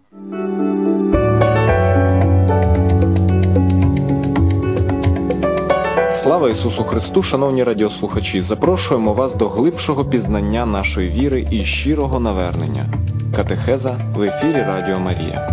Слава Ісусу Христу, шановні радіослухачі! Запрошуємо вас до глибшого пізнання нашої віри і щирого навернення. Катехеза в ефірі Радіо Марія.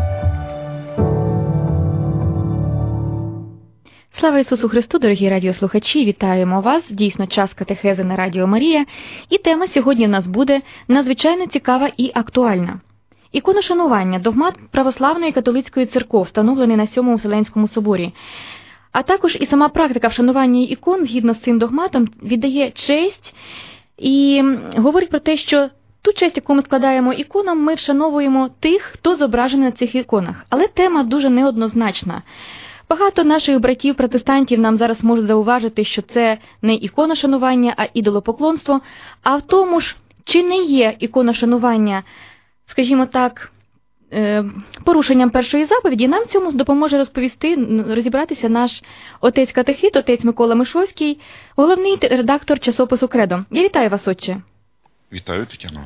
Слава Ісусу Христу, дорогі радіослухачі! Вітаємо вас! Дійсно, час катехези на Радіо Марія. І тема сьогодні в нас буде надзвичайно цікава і актуальна. Іконошанування – догмат Православної католицької церкви, встановлений на Сьомому Вселенському соборі. А також і сама практика вшанування ікон, згідно з цим догматом, віддає честь і говорить про те, що ту честь, яку ми складаємо іконам, ми вшановуємо тих, хто зображений на цих іконах. Але тема дуже неоднозначна. Багато наших братів-протестантів нам зараз можуть зауважити, що це не іконошанування, а ідолопоклонство. А в тому ж, чи не є іконошанування, скажімо так, порушенням першої заповіді, нам в цьому допоможе розібратися наш отець-катехит, отець Микола Мишовський, головний редактор часопису «Кредо». Я вітаю вас, отче. Вітаю, Тетяно.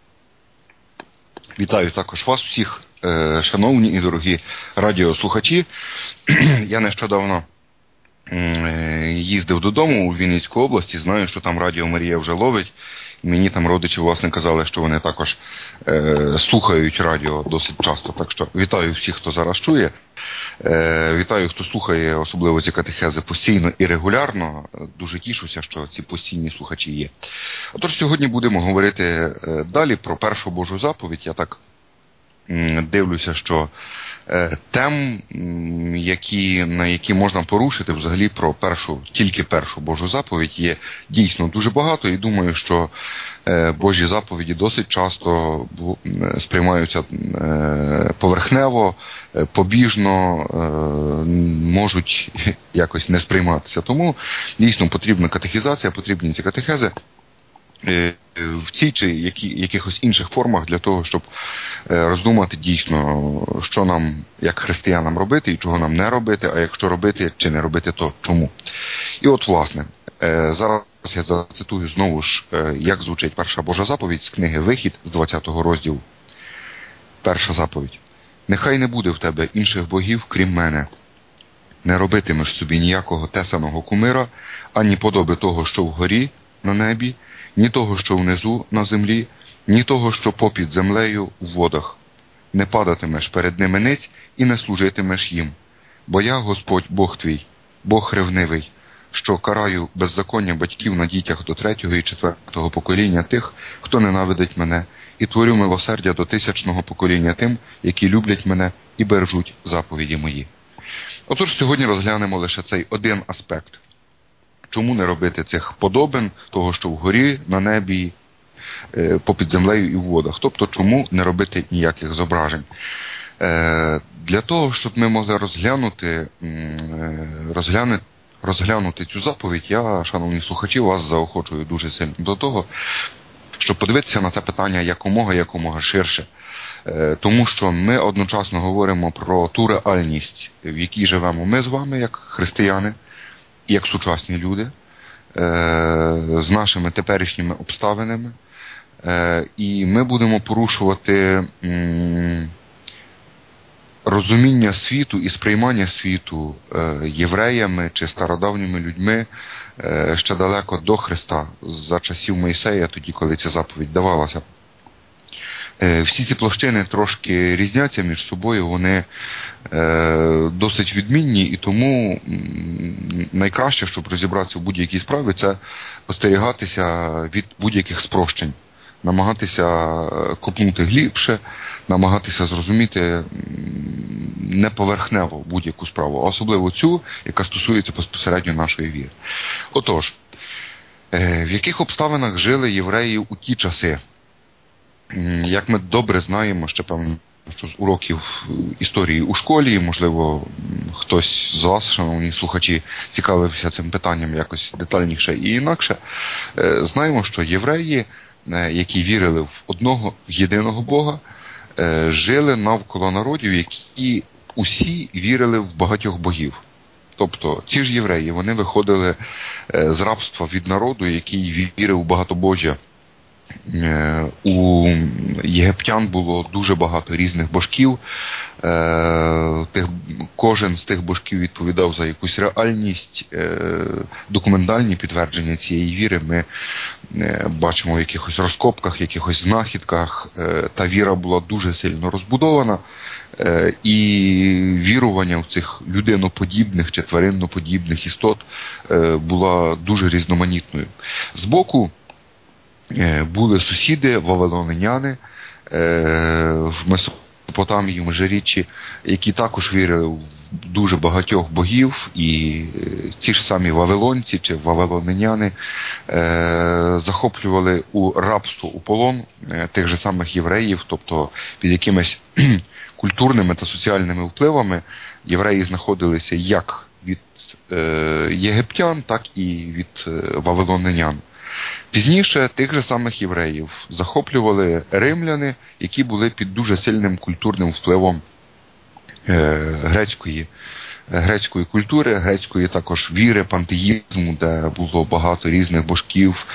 Вітаю також вас всіх, шановні і дорогі радіослухачі. Я нещодавно їздив додому у Вінницьку область, знаю, що там Радіо Марія вже ловить. Мені там родичі, власне, казали, що вони також слухають радіо досить часто. Так що вітаю всіх, хто зараз чує. Вітаю, хто слухає, особливо ці катехези, постійно і регулярно. Дуже тішуся, що ці постійні слухачі є. Отож, сьогодні будемо говорити далі про першу Божу заповідь. Я так дивлюся, що тем, на які можна порушити взагалі про тільки першу Божу заповідь, є дійсно дуже багато, і думаю, що Божі заповіді досить часто сприймаються поверхнево, побіжно, можуть якось не сприйматися. Тому дійсно потрібна катехізація, потрібні ці катехези в цій чи якихось інших формах для того, щоб роздумати дійсно, що нам, як християнам, робити і чого нам не робити, а якщо робити чи не робити, то чому. І от, власне, зараз я зацитую знову ж, як звучить перша Божа заповідь з книги «Вихід» з 20-го розділу. Перша заповідь. «Нехай не буде в тебе інших богів, крім мене. Не робитимеш собі ніякого тесаного кумира, ані подоби того, що вгорі, на небі, ні того, що внизу, на землі, ні того, що попід землею, в водах. Не падатимеш перед ними ниць і не служитимеш їм. Бо я, Господь, Бог твій, Бог ревнивий, що караю беззаконня батьків на дітях до 3-го і 4-го покоління тих, хто ненавидить мене, і творю милосердя до 1000-го покоління тим, які люблять мене і бережуть заповіді мої». Отож, сьогодні розглянемо лише цей один аспект. Чому не робити цих подобин, того, що вгорі, на небі, попід землею і в водах? Тобто, чому не робити ніяких зображень? Для того, щоб ми могли розглянути цю заповідь, я, шановні слухачі, вас заохочую дуже сильно до того, щоб подивитися на це питання якомога ширше. Тому що ми одночасно говоримо про ту реальність, в якій живемо ми з вами, як християни, як сучасні люди, з нашими теперішніми обставинами, і ми будемо порушувати розуміння світу і сприймання світу євреями чи стародавніми людьми ще далеко до Христа, за часів Мойсея, тоді, коли ця заповідь давалася. Всі ці площини трошки різняться між собою, вони досить відмінні, і тому найкраще, щоб розібратися в будь-якій справі, це остерігатися від будь-яких спрощень, намагатися копнути глибше, намагатися зрозуміти неповерхнево будь-яку справу, а особливо цю, яка стосується безпосередньо нашої віри. Отож, в яких обставинах жили євреї у ті часи? Як ми добре знаємо, ще певно, що з уроків історії у школі, можливо, хтось з вас, шановні слухачі, цікавився цим питанням якось детальніше і інакше, знаємо, що євреї, які вірили в єдиного Бога, жили навколо народів, які усі вірили в багатьох богів. Тобто ці ж євреї, вони виходили з рабства від народу, який вірив у багатобожжя У єгиптян було дуже багато різних божків. Кожен з тих божків відповідав за якусь реальність. Документальні підтвердження цієї віри ми бачимо в якихось розкопках, якихось знахідках. Та віра була дуже сильно розбудована, і вірування в цих людиноподібних чи тваринноподібних істот була дуже різноманітною. Збоку були сусіди, вавилоняни в Месопотамії, в Межиріччі, які також вірили в дуже багатьох богів, і ці ж самі вавилонці чи вавилоняни захоплювали у рабство, у полон тих же самих євреїв, тобто під якимись культурними та соціальними впливами євреї знаходилися як від єгиптян, так і від вавилонян. Пізніше тих же самих євреїв захоплювали римляни, які були під дуже сильним культурним впливом грецької культури, грецької також віри, пантеїзму, де було багато різних божків,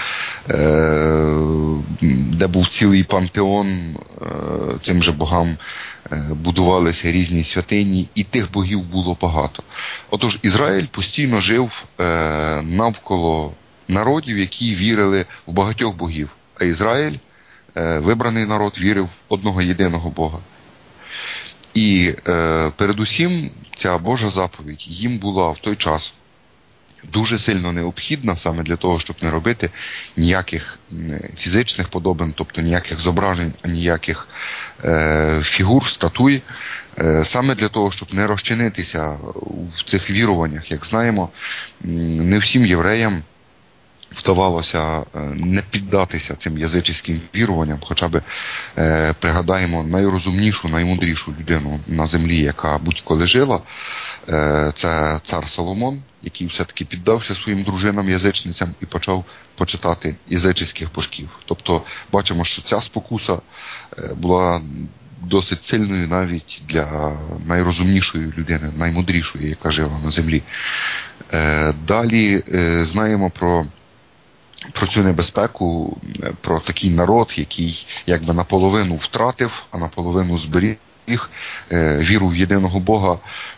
де був цілий пантеон, цим же богам будувалися різні святині, і тих богів було багато. Отож, Ізраїль постійно жив навколо народів, які вірили в багатьох богів, а Ізраїль, вибраний народ, вірив в одного єдиного Бога. І передусім ця Божа заповідь їм була в той час дуже сильно необхідна саме для того, щоб не робити ніяких фізичних подобин, тобто ніяких зображень, ніяких фігур, статуй, саме для того, щоб не розчинитися в цих віруваннях. Як знаємо, не всім євреям вдавалося не піддатися цим язичницьким віруванням, хоча б пригадаємо найрозумнішу, наймудрішу людину на землі, яка будь-коли жила, це цар Соломон, який все-таки піддався своїм дружинам-язичницям і почав почитати язичницьких божків. Тобто бачимо, що ця спокуса була досить сильною навіть для найрозумнішої людини, наймудрішої, яка жила на землі. Далі знаємо про цю небезпеку, про такий народ, який якби наполовину втратив, а наполовину зберіг віру в єдиного Бога.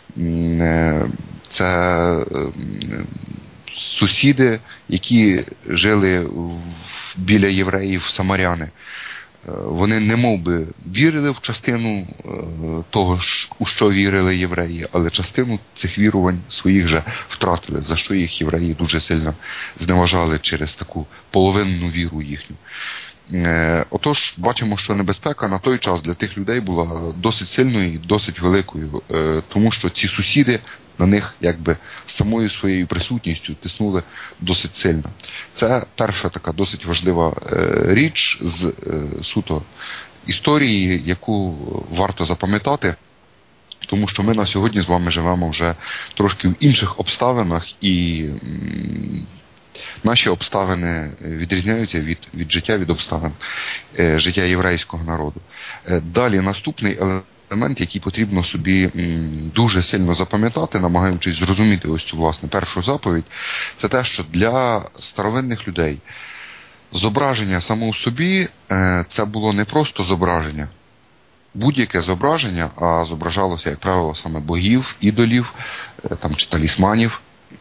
Це сусіди, які жили біля євреїв, самаряни. Вони немов би вірили в частину того, у що вірили євреї, але частину цих вірувань своїх же втратили, за що їх євреї дуже сильно зневажали через таку половинну віру їхню. Отож, бачимо, що небезпека на той час для тих людей була досить сильною і досить великою, тому що ці сусіди на них якби самою своєю присутністю тиснули досить сильно. Це перша така досить важлива річ з суто історії, яку варто запам'ятати, тому що ми на сьогодні з вами живемо вже трошки в інших обставинах, і наші обставини відрізняються від життя, від обставин життя єврейського народу. Далі наступний елемент, який потрібно собі дуже сильно запам'ятати, намагаючись зрозуміти ось цю, власне, першу заповідь, це те, що для старовинних людей зображення само в собі це було не просто зображення. Будь-яке зображення, а зображалося, як правило, саме богів, ідолів, там, чи талісманів,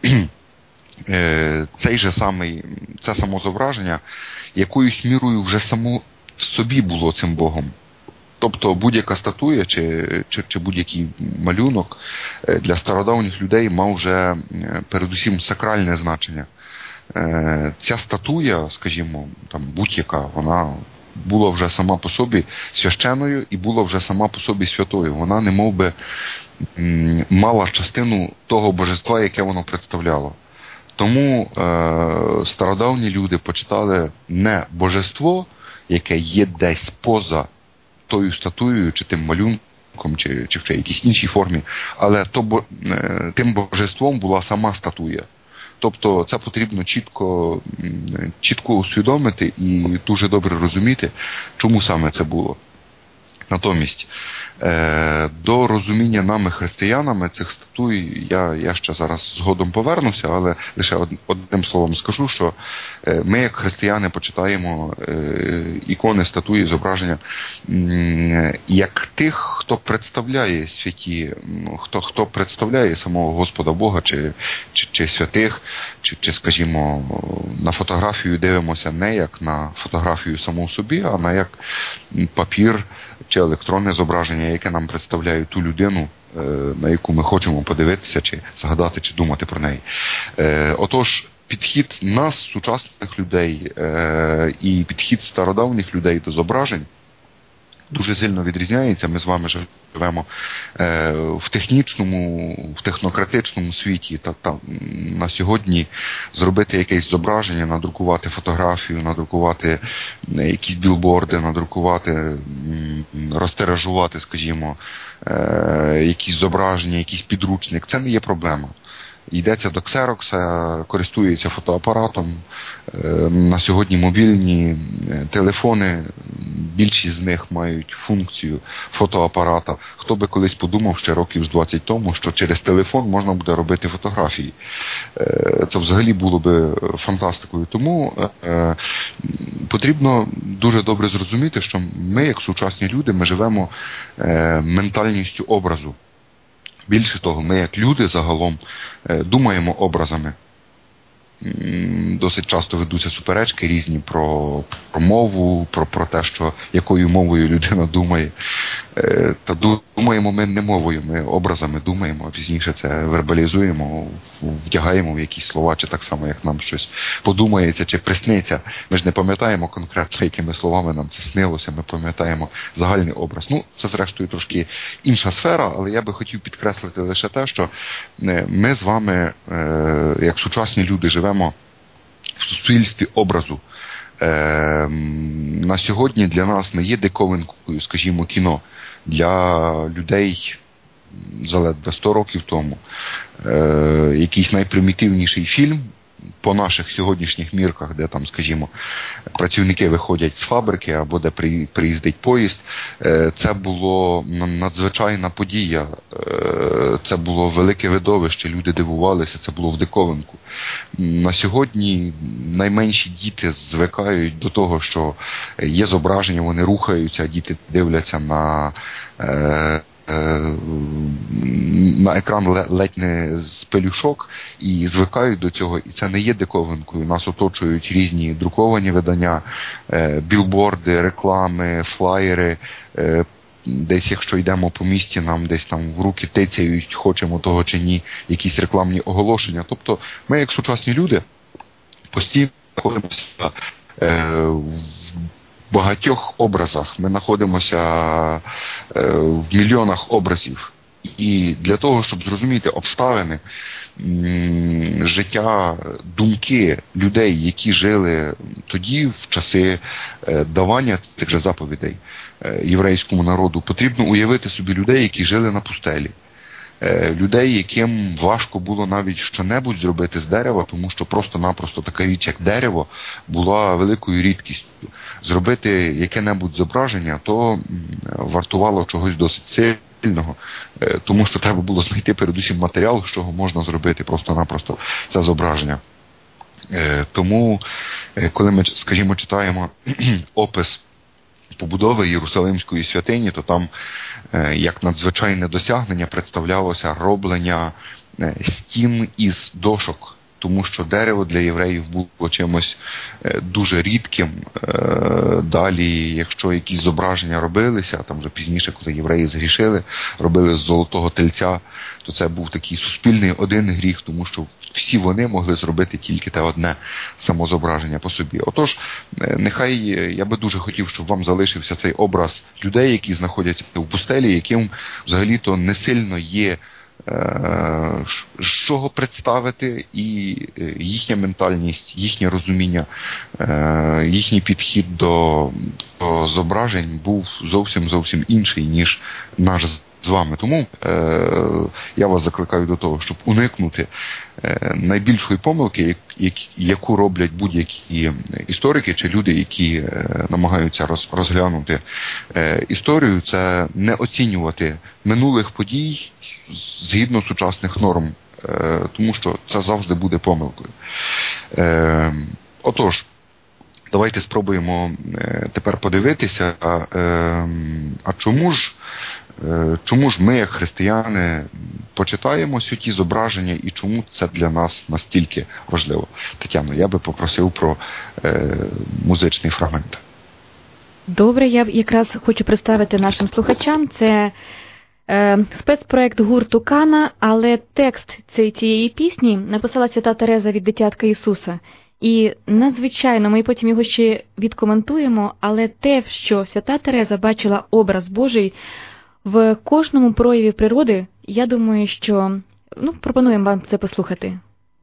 це само зображення якоюсь мірою вже само в собі було цим Богом. Тобто будь-яка статуя чи будь-який малюнок для стародавніх людей мав вже передусім сакральне значення. Ця статуя, скажімо, там будь-яка, вона була вже сама по собі священною і була вже сама по собі святою. Вона немов би мала частину того божества, яке воно представляло. Тому стародавні люди почитали не божество, яке є десь поза тою статуєю, чи тим малюнком, чи в якійсь іншій формі, але тим божеством була сама статуя. Тобто це потрібно чітко усвідомити і дуже добре розуміти, чому саме це було. Натомість До розуміння нами, християнами, цих статуй я ще зараз згодом повернуся, але лише одним словом скажу, що ми, як християни, почитаємо ікони, статуї, зображення як тих, хто представляє святі, хто представляє самого Господа Бога, чи святих, чи, скажімо, на фотографію дивимося не як на фотографію саму собі, а на як папір чи електронне зображення, яке нам представляє ту людину, на яку ми хочемо подивитися, чи згадати, чи думати про неї. Отож, підхід нас, сучасних людей, і підхід стародавніх людей до зображень дуже сильно відрізняється. Ми з вами живемо в технічному, в технократичному світі. На сьогодні зробити якесь зображення, надрукувати фотографію, надрукувати якісь білборди, надрукувати, розтиражувати, скажімо, якісь зображення, якийсь підручник. Це не є проблема. Йдеться до ксерокса, користується фотоапаратом. На сьогодні мобільні телефони, більшість з них мають функцію фотоапарата. Хто би колись подумав ще років з 20 тому, що через телефон можна буде робити фотографії. Це взагалі було би фантастикою. Тому потрібно дуже добре зрозуміти, що ми, як сучасні люди, ми живемо ментальністю образу. Більше того, ми як люди загалом думаємо образами. Досить часто ведуться суперечки різні про мову, про те, що якою мовою людина думає. Та думаємо ми не мовою, ми образами думаємо, а пізніше це вербалізуємо, вдягаємо в якісь слова, чи так само, як нам щось подумається, чи присниться. Ми ж не пам'ятаємо конкретно, якими словами нам це снилося, ми пам'ятаємо загальний образ. Це, зрештою, трошки інша сфера, але я би хотів підкреслити лише те, що ми з вами, як сучасні люди, живемо в суспільстві образу. На сьогодні для нас не є диковинкою, скажімо, кіно. Для людей заледве 100 років тому якийсь найпримітивніший фільм по наших сьогоднішніх мірках, де там, скажімо, працівники виходять з фабрики або де приїздить поїзд, це було надзвичайна подія, це було велике видовище, люди дивувалися, це було в диковинку. На сьогодні найменші діти звикають до того, що є зображення, вони рухаються, діти дивляться на екран ледь не з пелюшок і звикають до цього, і це не є диковинкою. Нас оточують різні друковані видання, білборди, реклами, флаєри. Десь, якщо йдемо по місті, нам десь там в руки тицяють, хочемо того чи ні, якісь рекламні оголошення. Тобто ми, як сучасні люди, постійно знаходимося в багатьох образах. Ми знаходимося в мільйонах образів. І для того, щоб зрозуміти обставини, життя, думки людей, які жили тоді, в часи давання цих же заповідей єврейському народу, потрібно уявити собі людей, які жили на пустелі. Людей, яким важко було навіть що-небудь зробити з дерева, тому що просто-напросто така річ, як дерево, була великою рідкістю. Зробити яке-небудь зображення, то вартувало чогось досить сильного, тому що треба було знайти передусім матеріал, з чого можна зробити просто-напросто це зображення. Тому, коли ми, скажімо, читаємо опис побудови Єрусалимської святині, то там як надзвичайне досягнення представлялося роблення стін із дошок, тому що дерево для євреїв було чимось дуже рідким. Далі, якщо якісь зображення робилися, там вже пізніше, коли євреї згрішили, робили з золотого тельця, то це був такий суспільний один гріх, тому що всі вони могли зробити тільки те одне самозображення по собі. Отож, нехай, я би дуже хотів, щоб вам залишився цей образ людей, які знаходяться в пустелі, яким взагалі-то не сильно є з чого представити, і їхня ментальність, їхнє розуміння, їхній підхід до зображень був зовсім інший, ніж наш з вами. Тому я вас закликаю до того, щоб уникнути найбільшої помилки, яку роблять будь-які історики чи люди, які намагаються розглянути історію, це не оцінювати минулих подій згідно сучасних норм, тому що це завжди буде помилкою. Отож, давайте спробуємо тепер подивитися, а чому ж ми, як християни, почитаємо святі зображення і чому це для нас настільки важливо? Тетяно, я би попросив про музичний фрагмент. Добре, я якраз хочу представити нашим слухачам. Це спецпроект гурту Кана, але текст цієї пісні написала свята Тереза від Дитятка Ісуса. І надзвичайно, ми потім його ще відкоментуємо, але те, що свята Тереза бачила образ Божий в кожному прояві природи, я думаю, що пропонуємо вам це послухати.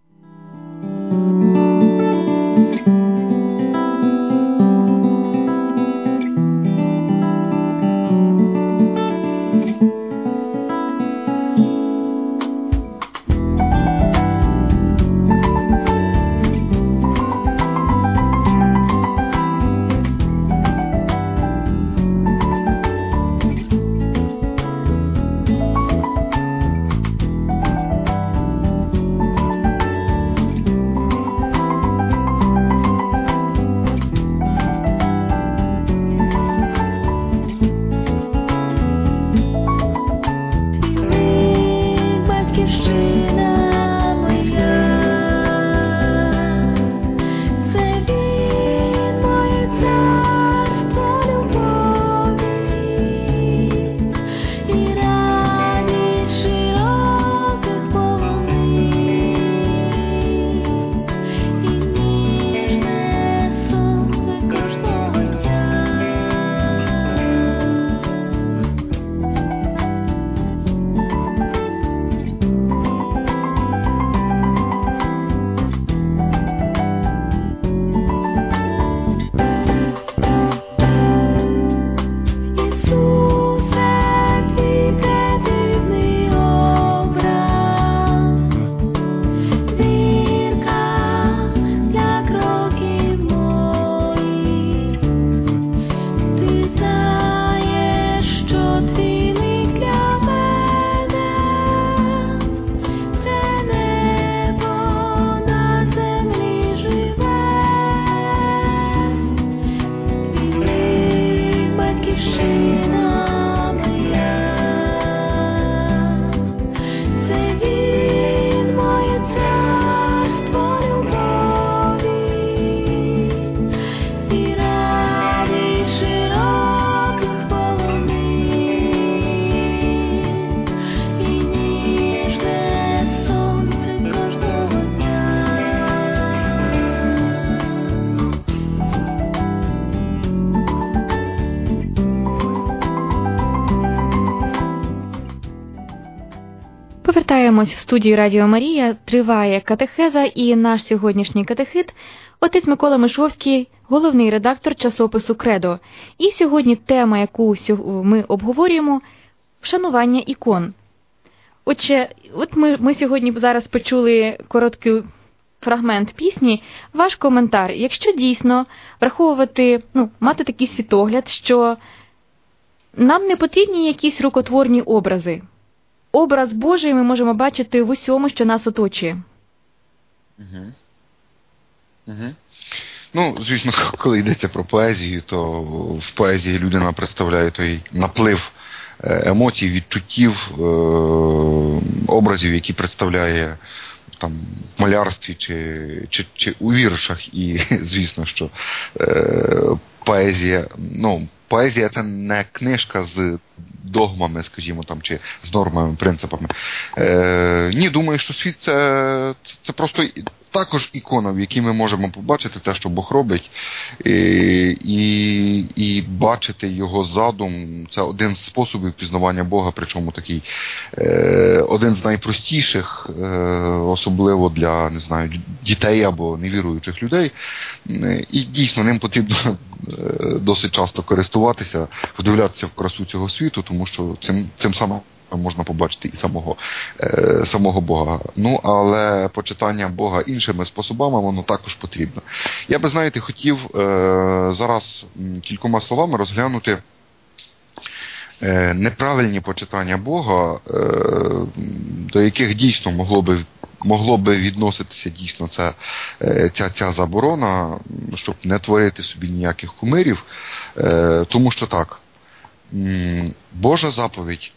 Повертаємось в студію Радіо Марія, триває катехеза, і наш сьогоднішній катехит – отець Микола Мишовський, головний редактор часопису «Кредо». І сьогодні тема, яку ми обговорюємо – вшанування ікон. Отже, ми сьогодні зараз почули короткий фрагмент пісні. Ваш коментар, якщо дійсно враховувати, мати такий світогляд, що нам не потрібні якісь рукотворні образи. Образ Божий ми можемо бачити в усьому, що нас оточує. Звісно, коли йдеться про поезію, то в поезії людина представляє той наплив емоцій, відчуттів, образів, які представляє там в малярстві чи у віршах. І, звісно, що поезія – це не книжка з догмами, скажімо, там, чи з нормами, принципами. Ні, думаю, що світ це просто також ікона, в якій ми можемо побачити те, що Бог робить, і бачити його задум. Це один з способів пізнавання Бога, причому такий один з найпростіших, особливо для, не знаю, дітей або невіруючих людей. І дійсно ним потрібно досить часто користуватися, вдивлятися в красу цього світу, тому що цим самим можна побачити і самого Бога. Але почитання Бога іншими способами, воно також потрібно. Я би, знаєте, хотів зараз кількома словами розглянути неправильні почитання Бога, до яких дійсно могло би відноситися дійсно ця заборона, щоб не творити собі ніяких кумирів, тому що так, Божа заповідь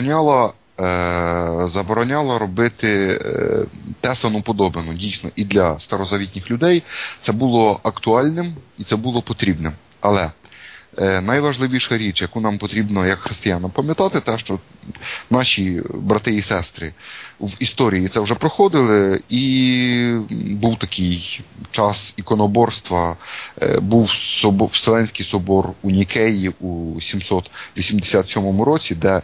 забороняла робити тесану подобину, дійсно, і для старозавітніх людей це було актуальним і це було потрібним. Але найважливіша річ, яку нам потрібно як християнам пам'ятати, те, що наші брати і сестри в історії це вже проходили, і був такий час іконоборства, був Вселенський собор у Нікеї у 787 році, де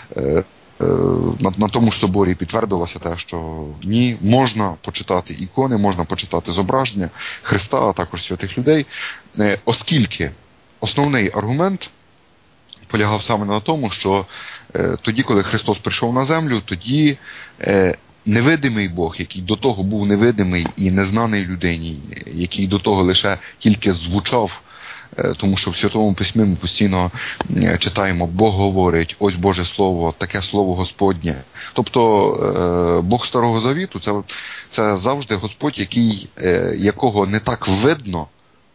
на тому ж соборі підтвердилося те, що ні, можна почитати ікони, можна почитати зображення Христа, а також святих людей, оскільки основний аргумент полягав саме на тому, що тоді, коли Христос прийшов на землю, тоді невидимий Бог, який до того був невидимий і незнаний людині, який до того лише тільки звучав, тому що в Святому Письмі ми постійно читаємо: Бог говорить, ось Боже Слово, таке Слово Господнє. Тобто Бог Старого Завіту це завжди Господь, якого не так видно,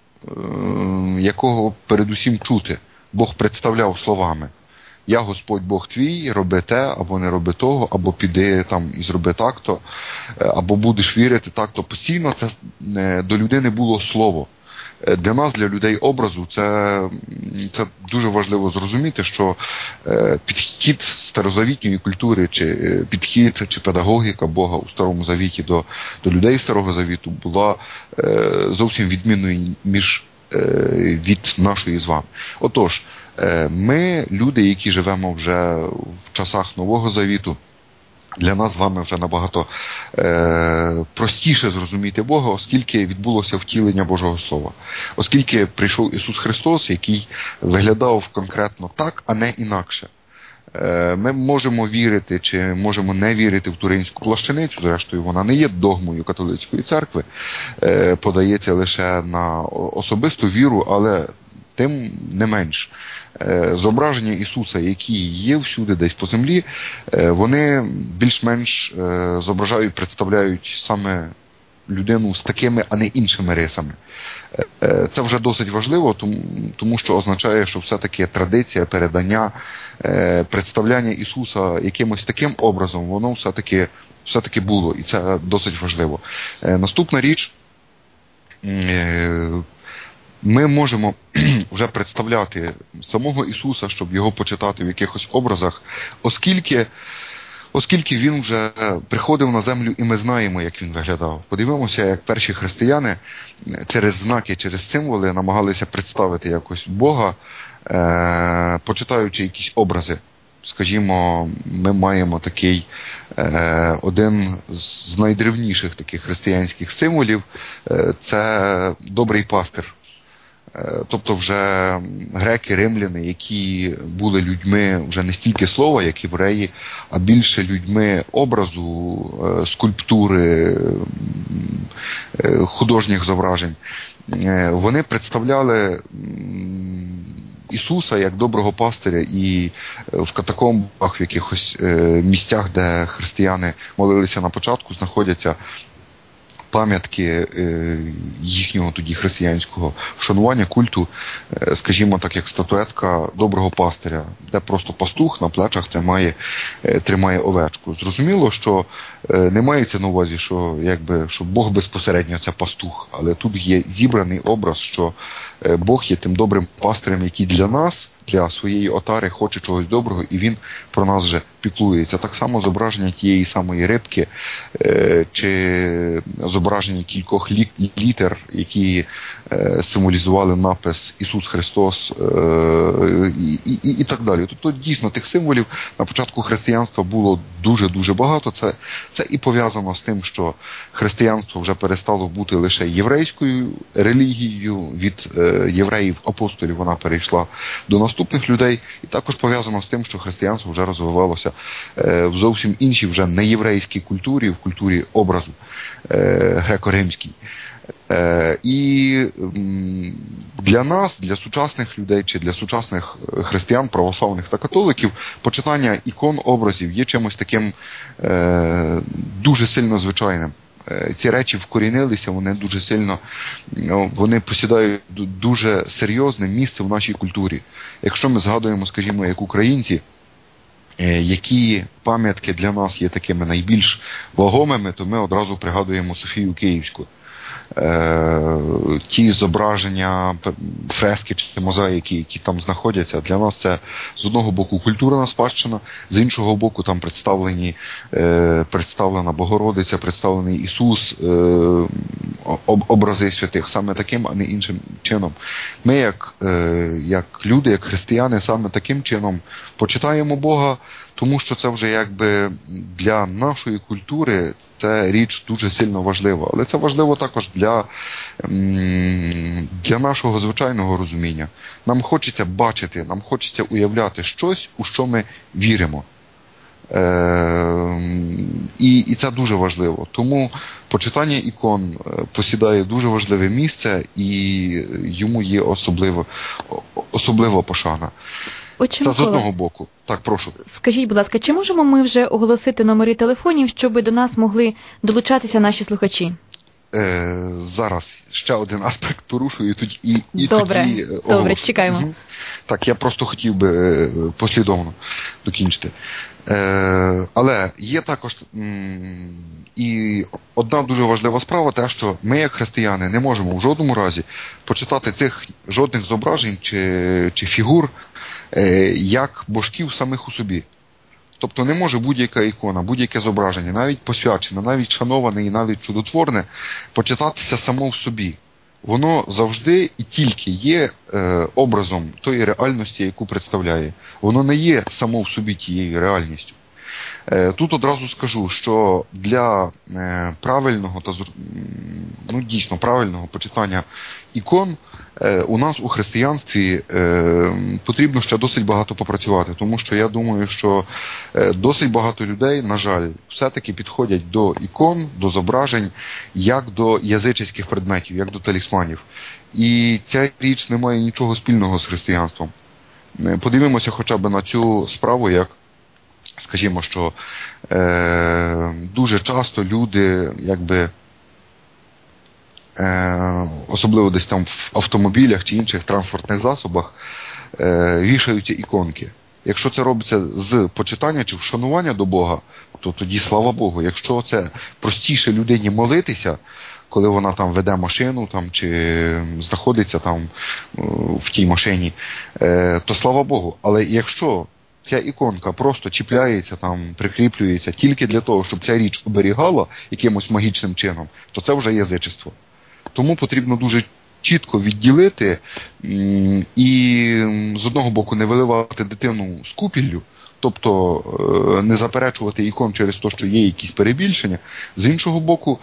якого передусім чути. Бог представляв словами: я Господь Бог твій, роби те, або не роби того, або піди там і зроби так-то, або будеш вірити так-то. Постійно це до людини було слово. Для нас, для людей образу, це дуже важливо зрозуміти, що підхід старозавітньої культури, чи підхід, чи педагогіка Бога у Старому Завіті до людей Старого Завіту була зовсім відмінною від нашої з вами. Отож, ми, люди, які живемо вже в часах Нового Завіту, для нас з вами вже набагато простіше зрозуміти Бога, оскільки відбулося втілення Божого Слова. Оскільки прийшов Ісус Христос, який виглядав конкретно так, а не інакше. Ми можемо вірити чи можемо не вірити в Туринську плащаницю, зрештою вона не є догмою католицької церкви, подається лише на особисту віру, але тим не менш, зображення Ісуса, які є всюди десь по землі, вони більш-менш зображають, представляють саме людину з такими, а не іншими рисами. Це вже досить важливо, тому що означає, що все-таки традиція, передання, представляння Ісуса якимось таким образом, воно все-таки було, і це досить важливо. Наступна річ, ми можемо вже представляти самого Ісуса, щоб його почитати в якихось образах, оскільки він вже приходив на землю, і ми знаємо, як він виглядав. Подивимося, як перші християни через знаки, через символи намагалися представити якось Бога, почитаючи якісь образи. Скажімо, ми маємо такий один з найдревніших таких християнських символів – це добрий пастир. Тобто вже греки, римляни, які були людьми вже не стільки слова, як євреї, а більше людьми образу, скульптури, художніх зображень, вони представляли Ісуса як доброго пастиря, і в катакомбах, в якихось місцях, де християни молилися на початку, знаходяться пам'ятки їхнього тоді християнського вшанування, культу, скажімо так, як статуетка доброго пастиря, де просто пастух на плечах тримає овечку. Зрозуміло, що не мається на увазі, що Бог безпосередньо це пастух, але тут є зібраний образ, що Бог є тим добрим пастирем, який для нас, для своєї отари хоче чогось доброго, і він про нас вже піклується. Так само зображення тієї самої рибки, чи зображення кількох літер, які символізували напис «Ісус Христос», і так далі. Тобто, дійсно, тих символів на початку християнства було дуже-дуже багато. Це і пов'язано з тим, що християнство вже перестало бути лише єврейською релігією, від євреїв-апостолів вона перейшла до наступних людей, і також пов'язано з тим, що християнство вже розвивалося знаходяться в зовсім іншій вже неєврейській культурі, в культурі образу греко-римській. І для нас, для сучасних людей чи для сучасних християн, православних та католиків, почитання ікон, образів є чимось таким дуже сильно звичайним. Ці речі вкорінилися, вони дуже сильно, вони посідають дуже серйозне місце в нашій культурі. Якщо ми згадуємо, скажімо, як українці, які пам'ятки для нас є такими найбільш вагомими, то ми одразу пригадуємо Софію Київську. Ті зображення, фрески чи мозаїки, які там знаходяться, для нас це з одного боку культурна спадщина, з іншого боку там представлена Богородиця, представлений Ісус, образи святих, саме таким, а не іншим чином. Ми як люди, як християни, саме таким чином почитаємо Бога, тому що це вже якби для нашої культури це річ дуже сильно важлива. Але це важливо також для нашого звичайного розуміння. Нам хочеться бачити, нам хочеться уявляти щось, у що ми віримо. І це дуже важливо. Тому почитання ікон посідає дуже важливе місце, і йому є особлива пошана. Отче Це Микола, з одного боку. Так, прошу. Скажіть, будь ласка, чи можемо ми вже оголосити номери телефонів, щоб до нас могли долучатися наші слухачі? Зараз ще один аспект порушую. Добре, чекаємо. Так, я просто хотів би послідовно докінчити. Але є також і одна дуже важлива справа, те, що ми, як християни, не можемо в жодному разі почитати цих жодних зображень чи фігур як божків самих у собі. Тобто не може будь-яка ікона, будь-яке зображення, навіть посвячене, навіть шановане і навіть чудотворне, почитатися само в собі. Воно завжди і тільки є образом тої реальності, яку представляє. Воно не є само в собі тією реальністю. Тут одразу скажу, що для правильного та дійсно правильного почитання ікон у нас у християнстві потрібно ще досить багато попрацювати, тому що я думаю, що досить багато людей, на жаль, все-таки підходять до ікон, до зображень, як до язичницьких предметів, як до талісманів. І ця річ не має нічого спільного з християнством. Подивимося хоча б на цю справу, як скажімо, що дуже часто люди, особливо десь там в автомобілях чи інших транспортних засобах, вішаються іконки. Якщо це робиться з почитання чи вшанування до Бога, то тоді слава Богу. Якщо це простіше людині молитися, коли вона там веде машину там, чи знаходиться там в тій машині, то слава Богу. Але якщо ця іконка просто чіпляється, там, прикріплюється тільки для того, щоб ця річ оберігала якимось магічним чином, то це вже язичество. Тому потрібно дуже чітко відділити і з одного боку не виливати дитину з купіллю, тобто не заперечувати ікон через те, що є якісь перебільшення, з іншого боку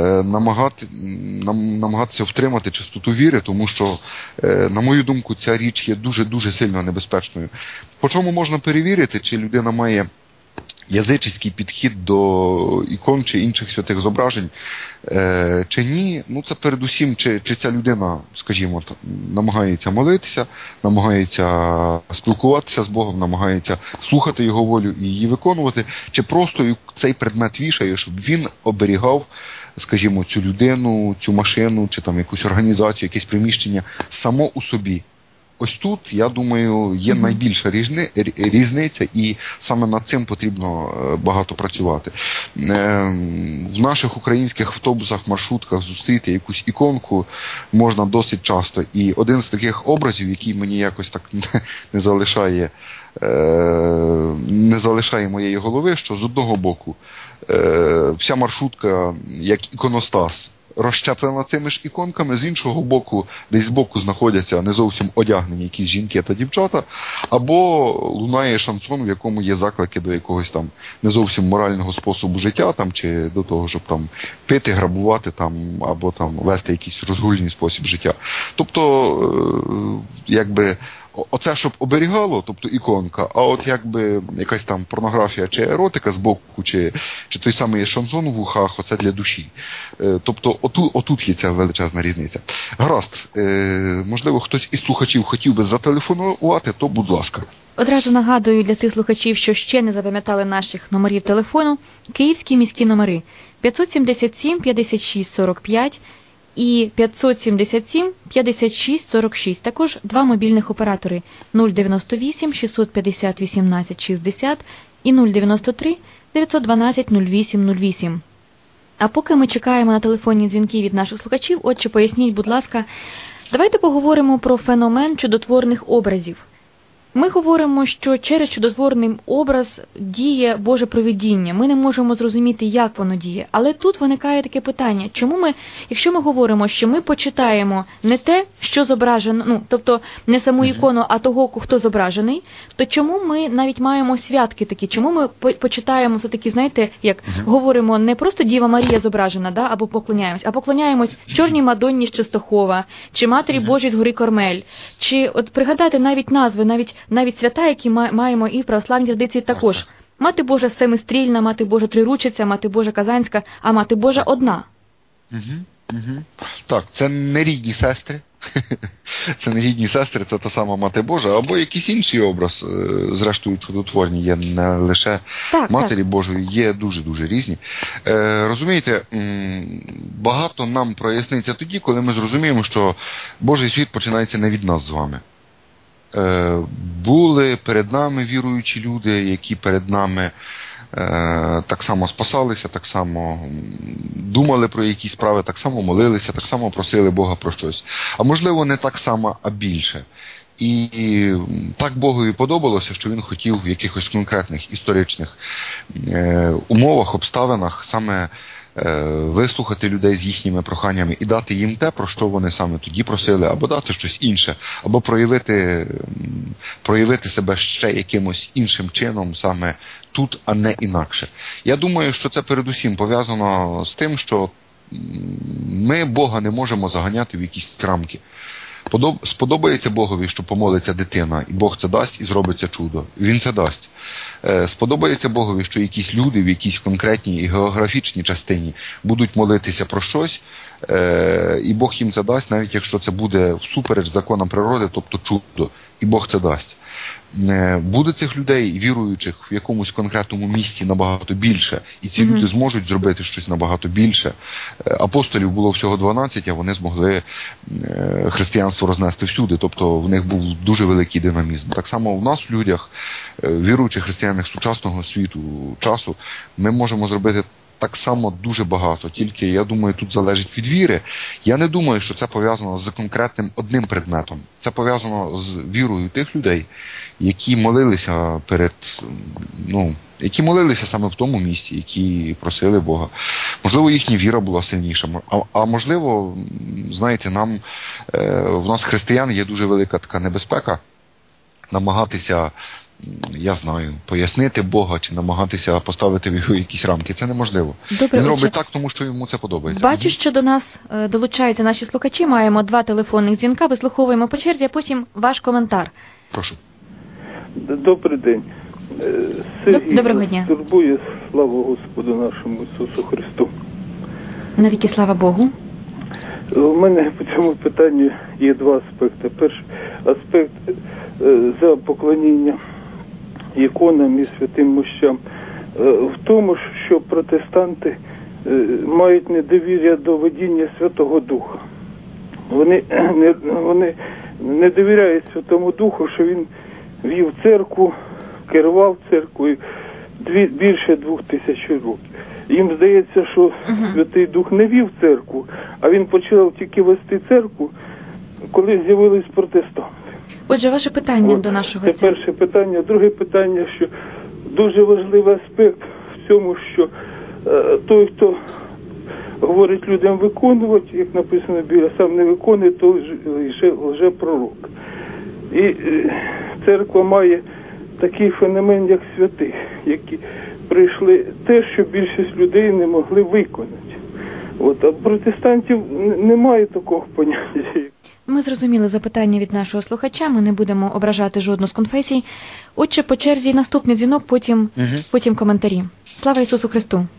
намагатися втримати чистоту віри, тому що, на мою думку, ця річ є дуже-дуже сильно небезпечною. По чому можна перевірити, чи людина має язичницький підхід до ікон чи інших святих зображень, чи ні? Ну, це передусім, чи ця людина, скажімо, намагається молитися, намагається спілкуватися з Богом, намагається слухати Його волю і її виконувати, чи просто цей предмет вішає, щоб він оберігав, скажімо, цю людину, цю машину, чи там якусь організацію, якесь приміщення само у собі. Ось тут, я думаю, є найбільша різниця, і саме над цим потрібно багато працювати. В наших українських автобусах, маршрутках зустріти якусь іконку можна досить часто. І один з таких образів, який мені якось так не залишає моєї голови, що з одного боку вся маршрутка як іконостас розщеплена цими ж іконками, з іншого боку, десь збоку знаходяться не зовсім одягнені якісь жінки та дівчата, або лунає шансон, в якому є заклики до якогось там не зовсім морального способу життя, там, чи до того, щоб там пити, грабувати, там, або там вести якийсь розгульний спосіб життя. Тобто, якби оце, щоб оберігало, тобто іконка, а от якби якась там порнографія чи еротика з боку, чи той самий шансон в ухах, оце для душі. Тобто отут є ця величезна різниця. Гаразд, можливо, хтось із слухачів хотів би зателефонувати, то будь ласка. Одразу нагадую для тих слухачів, що ще не запам'ятали наших номерів телефону, київські міські номери 577 56 45 і 577 56 46. Також два мобільних оператори 098 650 18 60 і 093 912 08 08. А поки ми чекаємо на телефонні дзвінки від наших слухачів, отже, поясніть, будь ласка, давайте поговоримо про феномен чудотворних образів. Ми говоримо, що через чудотворний образ діє Боже провидіння. Ми не можемо зрозуміти, як воно діє. Але тут виникає таке питання, чому ми, якщо ми говоримо, що ми почитаємо не те, що зображено, тобто не саму ікону, а того, хто зображений, то чому ми навіть маємо святки такі? Чому ми почитаємо все-таки, знаєте, як говоримо, не просто Діва Марія зображена, да, або поклоняємось, а поклоняємось Чорній Мадонні з Чистохова, чи Матері Божій з гори Кормель, чи от пригадати навіть назви, навіть свята, які маємо і в православній традиції також. Мати Божа семистрільна, Мати Божа триручиця, Мати Божа Казанська, а Мати Божа одна. Так, це не рідні сестри. Це не рідні сестри, це та сама Мати Божа, або якийсь інший образ, зрештою, чудотворні, є не лише Матері Божої, є дуже-дуже різні. Розумієте, багато нам проясниться тоді, коли ми зрозуміємо, що Божий світ починається не від нас з вами. Були перед нами віруючі люди, які перед нами так само спасалися, так само думали про якісь справи, так само молилися, так само просили Бога про щось. А можливо, не так само, а більше. І так Богові подобалося, що він хотів в якихось конкретних історичних умовах, обставинах саме вислухати людей з їхніми проханнями і дати їм те, про що вони саме тоді просили, або дати щось інше, або проявити себе ще якимось іншим чином саме тут, а не інакше. Я думаю, що це передусім пов'язано з тим, що ми Бога не можемо заганяти в якісь рамки. Сподобається Богові, що помолиться дитина, і Бог це дасть, і зробиться чудо. Він це дасть. Сподобається Богові, що якісь люди в якійсь конкретній і географічній частині будуть молитися про щось, і Бог їм це дасть, навіть якщо це буде всупереч законам природи, тобто чудо, і Бог це дасть. Буде цих людей, віруючих в якомусь конкретному місті набагато більше, і ці люди зможуть зробити щось набагато більше. Апостолів було всього 12, а вони змогли християнство рознести всюди, тобто в них був дуже великий динамізм. Так само в нас, в людях, віруючих християнах сучасного світу, часу, ми можемо зробити так само дуже багато, тільки, я думаю, тут залежить від віри. Я не думаю, що це пов'язано з конкретним одним предметом. Це пов'язано з вірою тих людей, які молилися які молилися саме в тому місці, які просили Бога. Можливо, їхня віра була сильніша, а можливо, знаєте, в нас, християн, є дуже велика така небезпека намагатися, я знаю, пояснити Бога чи намагатися поставити в його якісь рамки. Це неможливо. Добре, він робить так, тому що йому це подобається. Бачу, що до нас долучаються наші слухачі. Маємо 2 телефонних дзвінка. Вислуховуємо по черзі, а потім ваш коментар. Прошу. Добрий день. Доброго дня. Турбує, слава Господу нашому Ісусу Христу. Навіки слава Богу. У мене по цьому питанню є 2 аспекти. Перший аспект за поклоніння іконам і святим мощам в тому, що протестанти мають недовір'я до водіння Святого Духа. Вони не довіряють Святому Духу, що він вів церкву, керував церквою більше 2000 років. Їм здається, що Святий Дух не вів церкву, а він почав тільки вести церкву, коли з'явились протестанти. Отже, ваше питання до нашого... Це перше питання. Друге питання, що дуже важливий аспект в цьому, що той, хто говорить людям виконувати, як написано біля, сам не виконує, то лже пророк. І церква має такий феномен, як святих, які прийшли те, що більшість людей не могли виконати. А протестантів немає такого поняття. Ми зрозуміли запитання від нашого слухача, ми не будемо ображати жодну з конфесій. Отже, по черзі наступний дзвінок, потім коментарі. Слава Ісусу Христу!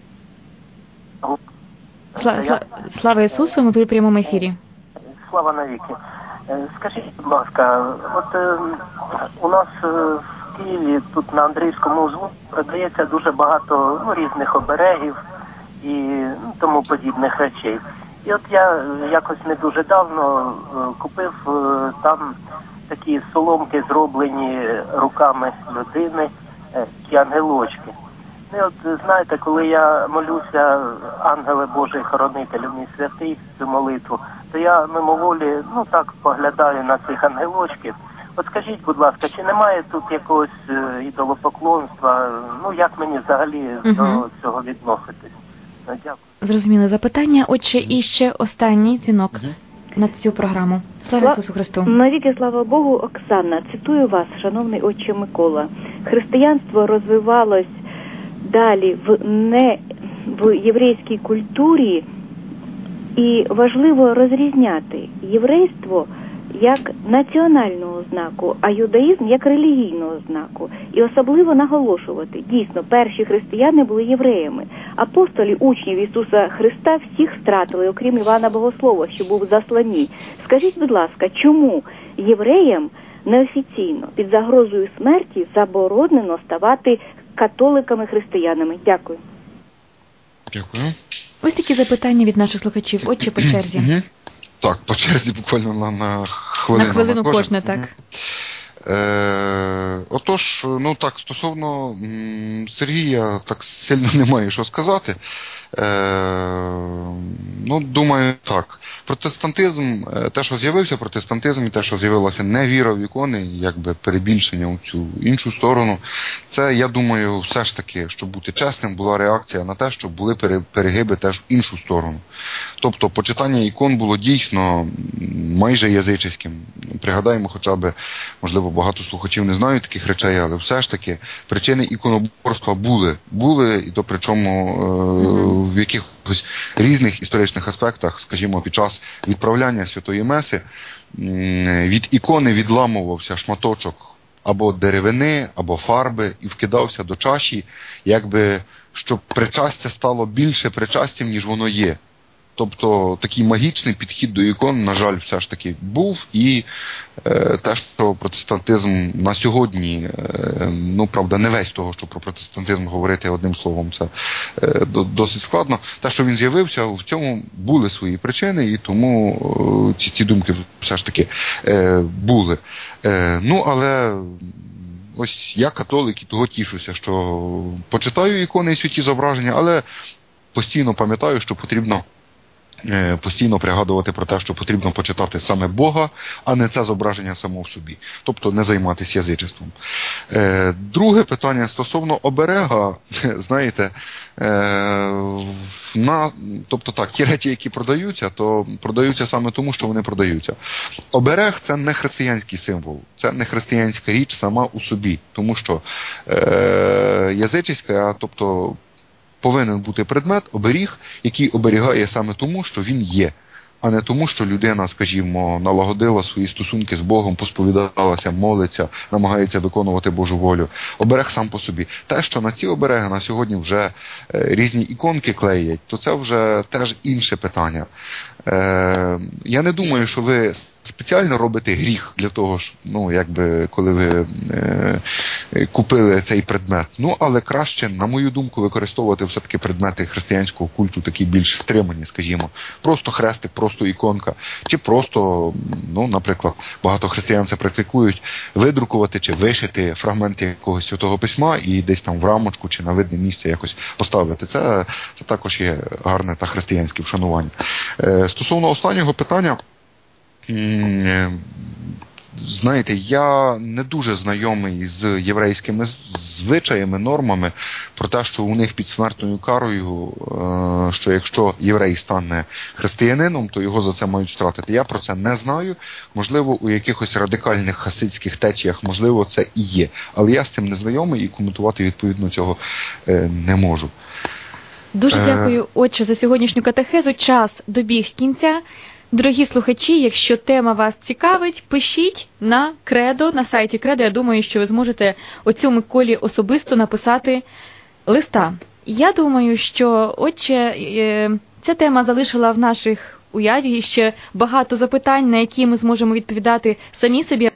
Слава Ісусу, ми в прямому ефірі. Слава навіки. Скажіть, будь ласка, от у нас в Києві, тут на Андріївському узву, продається дуже багато різних оберегів і тому подібних речей. І от я якось не дуже давно купив там такі соломки, зроблені руками людини, ті ангелочки. І от, знаєте, коли я молюся, ангеле Божий, хоронителю мій святий, цю молитву, то я мимоволі, так поглядаю на цих ангелочків. От скажіть, будь ласка, чи немає тут якогось ідолопоклонства? Як мені взагалі до цього відноситись? Дякую. Зрозуміле запитання. Отже, і ще останній дзвінок на цю програму. Слава Ісусу Христу! Навіки слава Богу, Оксана. Цитую вас, шановний отче Микола. Християнство розвивалось далі в єврейській культурі, і важливо розрізняти єврейство як національну ознаку, а юдаїзм як релігійну ознаку. І особливо наголошувати, дійсно, перші християни були євреями. Апостолі, учнів Ісуса Христа, всіх стратили, окрім Івана Богослова, що був в засланні. Скажіть, будь ласка, чому євреям неофіційно під загрозою смерті заборонено ставати католиками-християнами? Дякую. Дякую. Ось такі запитання від наших слухачів. Отже, по черзі. Так, по черзі буквально на хвилину. На хвилину кожне, так. Отож, стосовно Сергія, так сильно немає що сказати. Думаю, так. Протестантизм, те, що з'явився протестантизм, і те, що з'явилася невіра в ікони, якби перебільшення в цю іншу сторону, це, я думаю, все ж таки, щоб бути чесним, була реакція на те, що були перегиби теж в іншу сторону. Тобто, почитання ікон було дійсно майже язичницьким. Пригадаємо хоча б, можливо, багато слухачів не знають таких речей, але все ж таки причини іконоборства були, і то причому в якихось різних історичних аспектах, скажімо, під час відправляння Святої Меси від ікони відламувався шматочок або деревини, або фарби і вкидався до чаші, якби, щоб причастя стало більше причастям, ніж воно є. Тобто такий магічний підхід до ікон, на жаль, все ж таки був. І те, що протестантизм на сьогодні, правда, не весь того, що про протестантизм говорити одним словом, це досить складно. Те, що він з'явився, в цьому були свої причини, і тому ці думки все ж таки були. Але ось я католик і того тішуся, що почитаю ікони і святі зображення, але постійно пам'ятаю, що потрібно постійно пригадувати про те, що потрібно почитати саме Бога, а не це зображення само в собі. Тобто не займатися язичеством. Друге питання стосовно оберега, знаєте, тобто так, ті речі, які продаються, то продаються саме тому, що вони продаються. Оберег – це не християнський символ, це не християнська річ сама у собі, тому що язичницька, тобто повинен бути предмет, оберіг, який оберігає саме тому, що він є, а не тому, що людина, скажімо, налагодила свої стосунки з Богом, посповідалася, молиться, намагається виконувати Божу волю. Оберег сам по собі. Те, що на ці обереги на сьогодні вже різні іконки клеять, то це вже теж інше питання. Я не думаю, що ви спеціально робите гріх для того, коли ви купили цей предмет. Але краще, на мою думку, використовувати все-таки предмети християнського культу, такі більш стримані, скажімо. Просто хрестик, просто іконка. Чи просто, наприклад, багато християн це практикують, видрукувати чи вишити фрагменти якогось Святого Письма і десь там в рамочку чи на видне місце якось поставити. Це також є гарне та християнське вшанування. Стосовно останнього питання, знаєте, я не дуже знайомий з єврейськими звичаями, нормами про те, що у них під смертною карою, що якщо єврей стане християнином, то його за це мають стратити. Я про це не знаю. Можливо, у якихось радикальних хасидських течіях, можливо, це і є. Але я з цим не знайомий і коментувати відповідно цього не можу. Дуже дякую, отче, за сьогоднішню катехезу. Час добіг кінця. Дорогі слухачі, якщо тема вас цікавить, пишіть на Кредо, на сайті Кредо. Я думаю, що ви зможете оцю Миколі особисто написати листа. Я думаю, що, отче, ця тема залишила в наших уяві ще багато запитань, на які ми зможемо відповідати самі собі,